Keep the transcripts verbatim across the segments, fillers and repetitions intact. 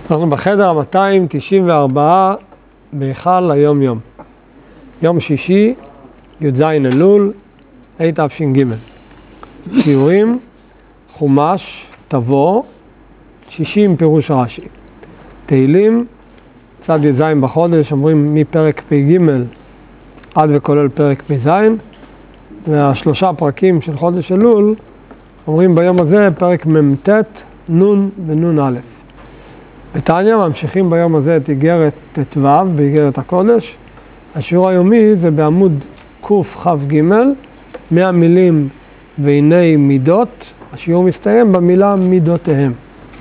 אנחנו בחדר מאתיים תשעים וארבע בהיכל היום יום. יום שישי, י"ז אלול, תש"ג. שיעורים, חומש, תבוא, שישים פירוש רש"י. תהילים, צד י"ז בחודש, אומרים מפרק פ"ג עד וכולל פרק פ"ז, והשלושה פרקים של חודש אלול, אומרים ביום הזה פרק מ"ט, נ' ונ' א'. בתניא ממשיכים ביום הזה את איגרת ט"ו, באיגרת הקודש. השיעור היומי זה בעמוד קכ"ג, מאה מילים והנה מידות. השיעור מסתיים במילה מידותיהם.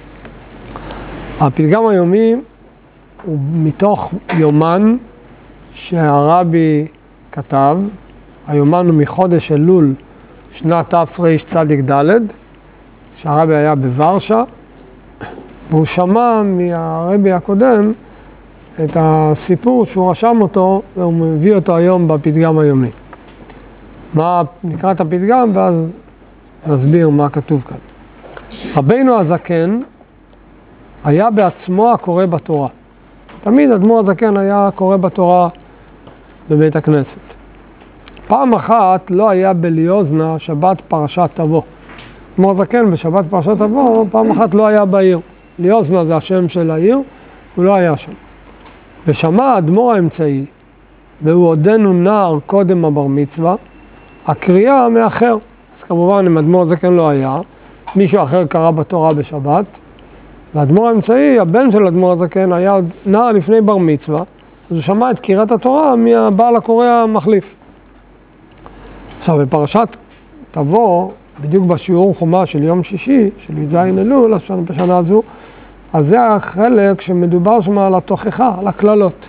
הפתגם היומי הוא מתוך יומן שהרבי כתב. היומן הוא מחודש אלול שנת תרצ"ד, שהרבי היה בוורשה, והוא שמע מהרבי הקודם את הסיפור שהוא רשם אותו, והוא מביא אותו היום בפתגם היומי. מה נקרא את הפתגם, ואז נסביר מה כתוב כאן. רבינו הזקן היה בעצמו הקורא בתורה. תמיד אדמו"ר הזקן היה קורא בתורה בבית הכנסת. פעם אחת לא היה בליוזנה שבת פרשת תבוא. אדמו"ר הזקן בשבת פרשת תבוא, פעם אחת לא היה בעיר. ליוזנה זה השם של העיר, הוא לא היה שם. ושמע האדמו"ר האמצעי, והוא עודנו נער קודם הבר מצווה, הקריאה מאחר. אז כמובן אם אדמו"ר הזקן לא היה, מישהו אחר קרא בתורה בשבת, והאדמו"ר האמצעי, הבן של אדמו"ר הזקן, היה נער לפני בר מצווה, אז הוא שמע את קריאת התורה מהבעל הקורא המחליף. עכשיו בפרשת תבוא, בדיוק בשיעור חומה של יום שישי, של י"ז אלול, בשנה הזו, אז זה החלק שמדובר שם על התוכחה, על הכללות.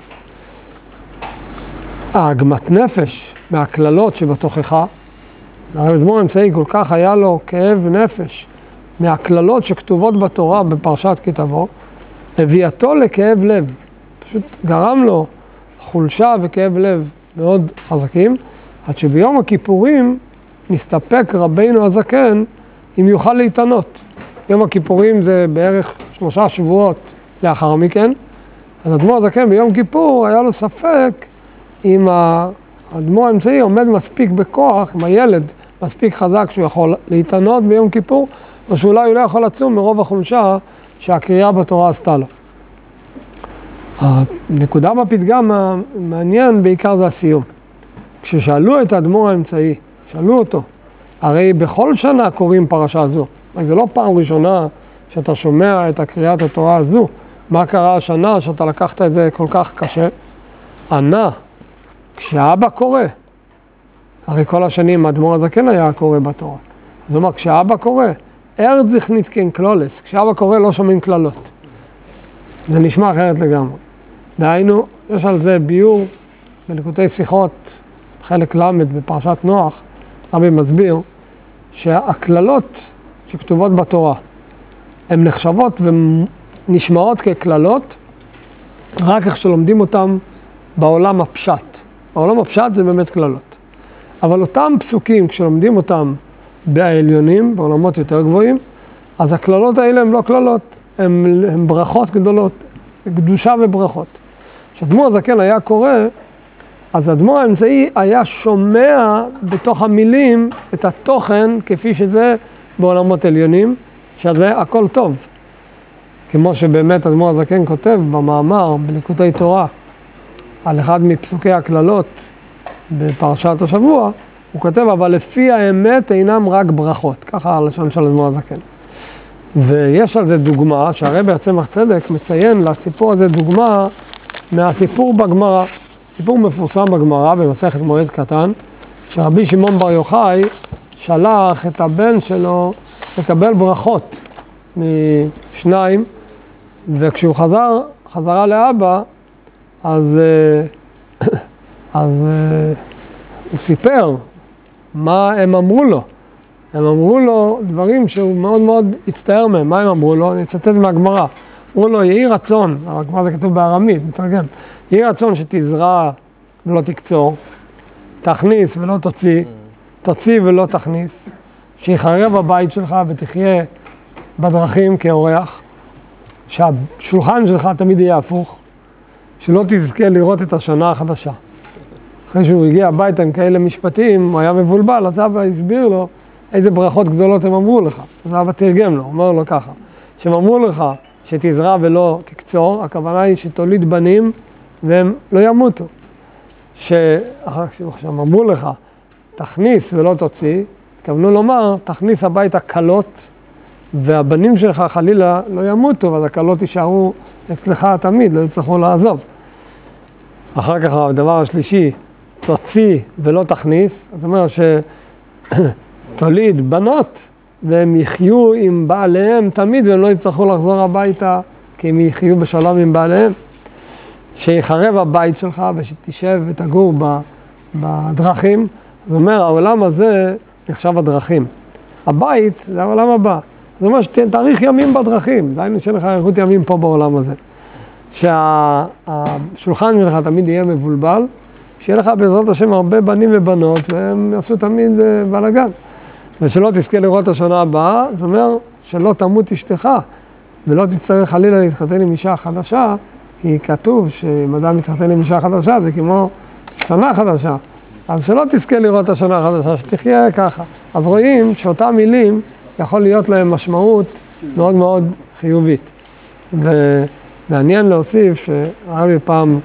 העגמת נפש מהכללות שבתוכחה, האדמו"ר האמצעי כל כך היה לו כאב נפש מהכללות שכתובות בתורה בפרשת כי תבוא, הביאתו לכאב לב. פשוט גרם לו חולשה וכאב לב מאוד חזקים, עד שביום הכיפורים נסתפק רבינו הזקן אם יוכל להתענות. יום הכיפורים זה בערך שלושה שבועות לאחר מכן. אז אדמו"ר הזקן ביום כיפור היה לו ספק אם האדמו"ר האמצעי עומד מספיק בכוח, אם הילד מספיק חזק שהוא יכול להתענות ביום כיפור, או שאולי הוא לא יכול לצום מרוב החולשה שהקריאה בתורה עשתה לו. הנקודה בפתגם המעניין בעיקר זה הסיום. כששאלו את האדמו"ר האמצעי, שאלו אותו, הרי בכל שנה קוראים פרשה זו. זה לא פעם ראשונה שאתה שומע את הקריאת התורה הזו. מה קרה השנה שאתה לקחת את זה כל כך קשה? ענה, כשאבא קורא, הרי כל השנים האדמו"ר הזקן היה קורא בתורה. זאת אומרת, כשאבא קורא, ארציך ניתקן קלולס, כשאבא קורא לא שומעים קללות. זה נשמע אחרת לגמרי. דהיינו, יש על זה ביור בליקוטי שיחות, חלק למד בפרשת נוח, רבי מסביר שהקללות שכתובות בתורה, הן נחשבות ונשמעות כקללות, רק איך שלומדים אותם בעולם הפשט. בעולם הפשט זה באמת קללות. אבל אותם פסוקים, כשלומדים אותם בעליונים, בעולמות יותר גבוהים, אז הקללות האלה הן לא קללות, הן, הן ברכות גדולות, קדושה וברכות. כשאדמו"ר הזקן היה קורא, אז האדמו"ר האמצעי היה שומע בתוך המילים את התוכן כפי שזה בעולמות עליונים, שזה הכל טוב. כמו שבאמת האדמו"ר הזקן כותב במאמר בליקוטי תורה על אחד מפסוקי הכללות בפרשת השבוע, הוא כותב, אבל לפי האמת אינם רק ברכות. ככה הלשון של האדמו"ר הזקן. ויש על זה דוגמה, שהרבי הצמח צדק מציין לסיפור הזה דוגמה מהסיפור בגמרא. סיפור מפורסם בגמרא במסכת מועד קטן, שרבי שמעון בר יוחאי שלח את הבן שלו לקבל ברכות משניים, וכשהוא חזר, חזרה לאבא, אז, אז הוא סיפר מה הם אמרו לו. הם אמרו לו דברים שהוא מאוד מאוד הצטער מהם. מה הם אמרו לו? אני אצטט מהגמרא. אמרו לו, יהי רצון, הגמרא זה כתוב בארמית, מתרגם, יהי רצון שתזרע ולא תקצור, תכניס ולא תוציא, תוציא ולא תכניס, שיחרב הבית שלך ותחיה בדרכים כאורח, שהשולחן שלך תמיד יהיה הפוך, שלא תזכה לראות את השנה החדשה. אחרי שהוא הגיע הביתה עם כאלה משפטים, הוא היה מבולבל, אז אבא הסביר לו איזה ברכות גדולות הם אמרו לך. אז אבא תרגם לו, אומר לו ככה, שהם אמרו לך שתזרע ולא תקצור, הכוונה היא שתוליד בנים והם לא ימותו. שהם אמרו לך, תכניס ולא תוציא, התכוונו לומר, תכניס הביתה קלות, והבנים שלך חלילה לא ימותו, ואז הקלות יישארו אצלך תמיד, לא יצטרכו לעזוב. אחר כך הדבר השלישי, תוציא ולא תכניס, זאת אומרת שתוליד בנות, והם יחיו עם בעליהם תמיד, והם לא יצטרכו לחזור הביתה, כי הם יחיו בשלום עם בעליהם. שיחרב הבית שלך ושתשב ותגור בדרכים. זאת אומרת, העולם הזה נחשב הדרכים. הבית זה העולם הבא. זאת אומרת, שתאריך ימים בדרכים. דיינו שיהיה לך אריכות ימים פה בעולם הזה. שהשולחן שלך תמיד יהיה מבולבל, שיהיה לך בעזרת השם הרבה בנים ובנות, והם יעשו תמיד בלגן. ושלא תזכה לראות השנה הבאה, זאת אומרת, שלא תמות אשתך, ולא תצטרך חלילה להתחתן עם אישה חדשה, כי כתוב שאם אדם מתחתן עם אישה חדשה, זה כמו שנה חדשה. אז שלא תזכה לראות השנה החדשה, שתחיה ככה. אז רואים שאותם מילים יכול להיות להם משמעות מאוד מאוד חיובית. ומעניין להוסיף שהרבי פעם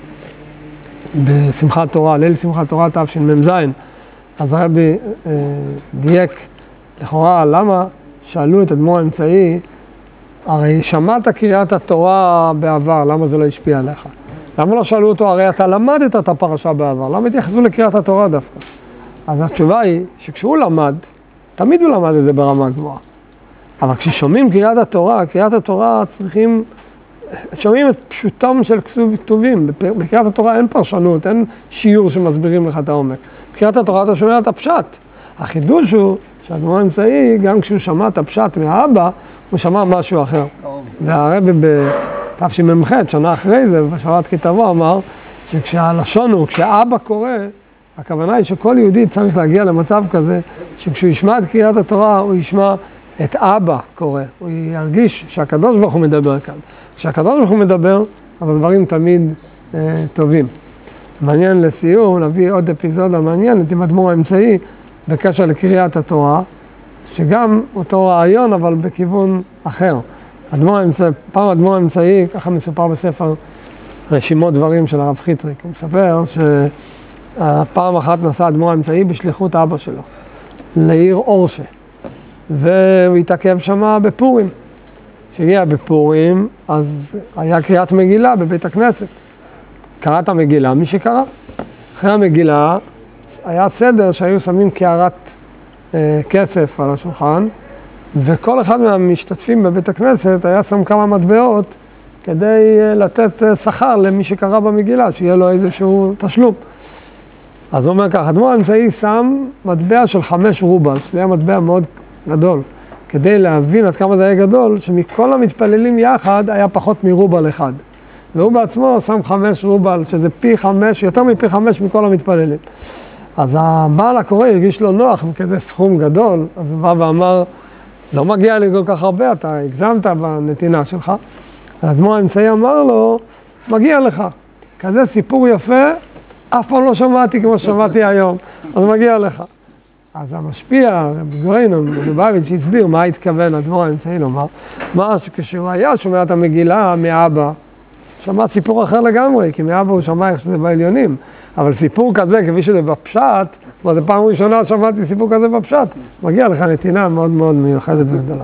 בשמחת תורה, ליל שמחת תורה תשמ"ז, אז הרבי אה, דייק לכאורה למה שאלו את אדמו"ר האמצעי, הרי שמעת קריאת התורה בעבר, למה זה לא השפיע עליך? למה לא שאלו אותו, הרי אתה למדת את הפרשה בעבר, למה התייחסו לקריאת התורה דווקא? אז התשובה היא שכשהוא למד, תמיד הוא למד את זה ברמה גבוהה. אבל כששומעים קריאת התורה, קריאת התורה צריכים, שומעים את פשוטם של כתובים. בקריאת התורה אין פרשנות, אין שיעור שמסבירים לך את העומק. בקריאת התורה אתה שומע את הפשט. החידוש הוא שהאדמו"ר האמצעי, גם כשהוא שמע את הפשט מהאבא, הוא שמע משהו אחר. והרבי בתשמ"ח, שנה אחרי זה, בשבת כי תבוא, אמר שכשהלשון הוא, כשאבא קורא, הכוונה היא שכל יהודי צריך להגיע למצב כזה, שכשהוא ישמע את קריאת התורה, הוא ישמע את אבא קורא. הוא ירגיש שהקדוש ברוך הוא מדבר כאן. כשהקדוש ברוך הוא מדבר, אז הדברים תמיד אה, טובים. מעניין לסיום, נביא עוד אפיזודה מעניינת עם האדמו"ר האמצעי, בקשר לקריאת התורה, שגם אותו רעיון, אבל בכיוון אחר. האדמו"ר האמצעי, פעם האדמו"ר האמצעי, ככה מסופר בספר רשימות דברים של הרב חיטריק, הוא מספר שפעם אחת נסע האדמו"ר האמצעי בשליחות אבא שלו, לעיר אורשה, והוא התעכב שם בפורים. כשהגיע בפורים, אז היה קריאת מגילה בבית הכנסת. קראת המגילה, מי שקרא. אחרי המגילה, היה סדר שהיו שמים קערת אה, כסף על השולחן, וכל אחד מהמשתתפים בבית הכנסת היה שם כמה מטבעות כדי אה, לתת אה, שכר למי שקרא במגילה, שיהיה לו איזשהו תשלום. אז הוא אומר ככה, האדמו"ר האמצעי שם מטבע של חמש רובל, שזה היה מטבע מאוד גדול, כדי להבין עד כמה זה היה גדול, שמכל המתפללים יחד היה פחות מרובל אחד. והוא בעצמו שם חמש רובל, שזה פי חמש, יותר מפי חמש מכל המתפללים. אז הבעל הקורא הרגיש לו נוח, וכזה סכום גדול, אז הוא בא ואמר, לא מגיע לי כל כך הרבה, אתה הגזמת בנתינה שלך. האדמו"ר האמצעי אמר לו, מגיע לך. כזה סיפור יפה, אף פעם לא שמעתי כמו ששמעתי היום, אז מגיע לך. אז המשפיע, רבי גוריינון, מלובביץ' הסביר מה התכוון האדמו"ר האמצעי לומר, מה שכשהוא היה שומע את המגילה מאבא, שמע סיפור אחר לגמרי, כי מאבא הוא שמע איך שזה בעליונים, אבל סיפור כזה, כפי שזה בפשט, זו פעם ראשונה שמעתי סיפור כזה בפשט, מגיע לך נתינה מאוד מאוד מיוחדת וגדולה.